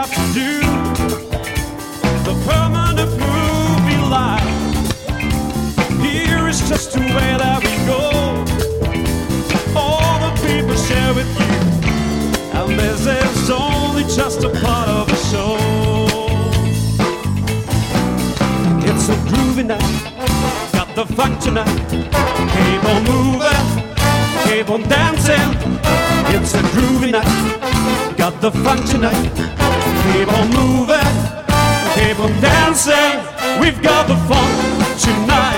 have to do. The permanent movie life. Here is just the way that we go. All the people share with you, and this is only just a part of the show. It's a groovy night, got the funk tonight. Keep on moving, keep on dancing. It's a groovy night, got the funk tonight. Keep on moving, keep on dancing. We've got the funk tonight.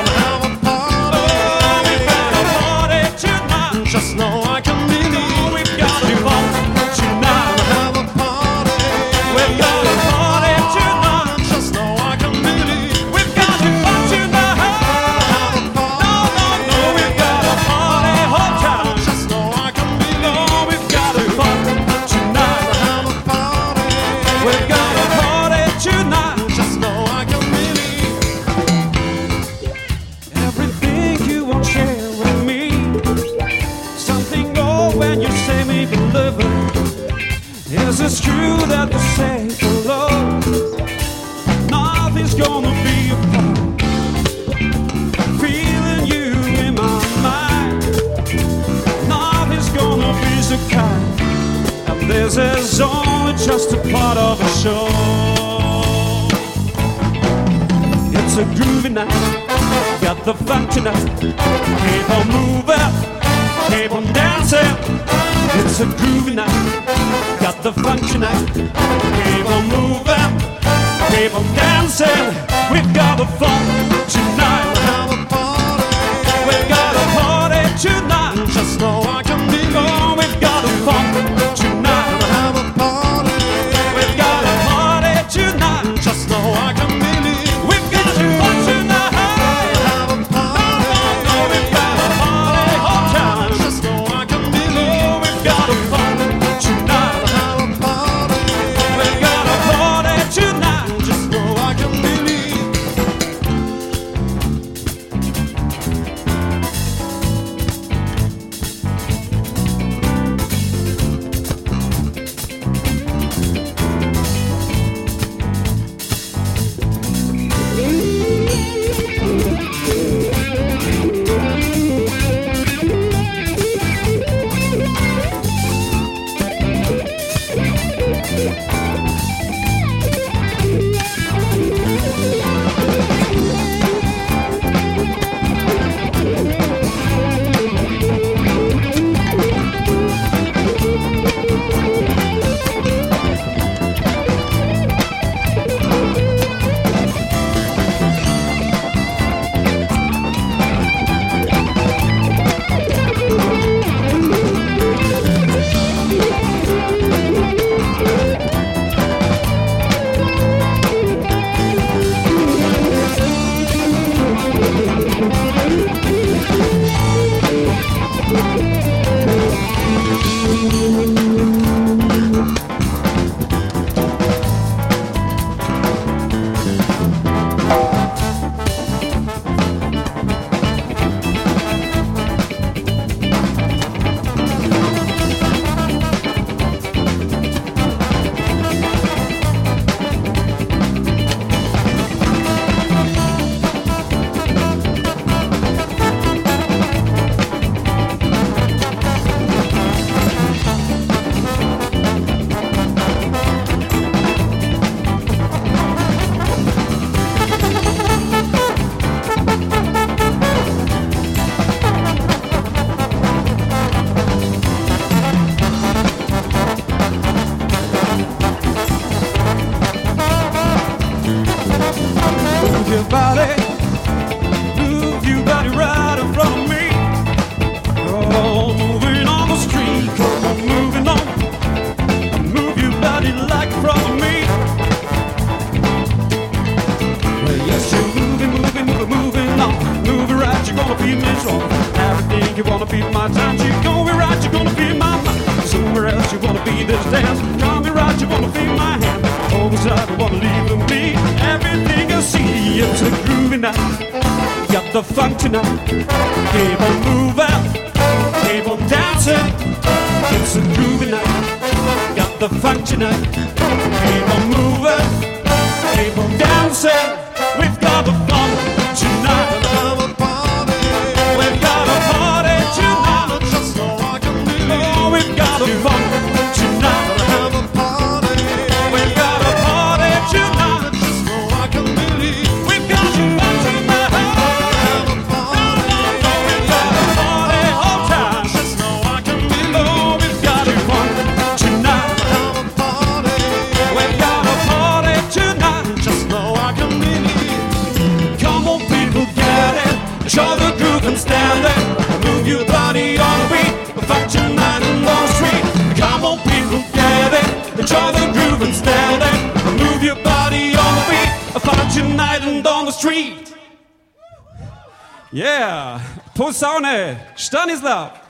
Just know I can believe we've got a party tonight. Have a party. We've got a party tonight. Just know I can believe we've got a party tonight. Have a party. No, we've got a party whole time. Just know I can believe we've got a party tonight. Have a party. We've got a party tonight. Just know I can believe everything you won't share with me. When you say me believe it, is it true that they say for love nothing's gonna be a problem? Feeling you in my mind, nothing's gonna be so kind. And this is only just a part of a show. It's a groovy night, got the funk tonight. Keep on moving, keep on dancing. It's a groovy night, got the funk tonight. Keep on moving, keep on dancing. We've got the funk tonight. Have a party. We've got a party tonight. Just know I can be gone. We've got a funk tonight. Have a party. We've got a party tonight. Just know I can believe we've got a funk tonight. Have a party. No, we've got a party whole time. Just know I can believe we've got a funk tonight. Have a party. We've got a party tonight. Just know I can believe. The funk tonight. Keep on moving, keep on dancing. It's a groovy night. Got got the funk tonight. Keep on moving, keep on dancing. We've got the fun tonight. We've got a party tonight. Oh, we've got the fun tonight. We've got a party tonight. We've got the fun tonight. We've got a party all time. Oh, we've got the fun tonight. We've got a party tonight. Come on, people, get it. Show the groove and stand it. Move your body on the beat. Funk tonight on the street. Come on, people, get it. Enjoy the groove and stand it. Move your body on the beat. Funk tonight and on the street. Yeah, Posaune, Stanislav.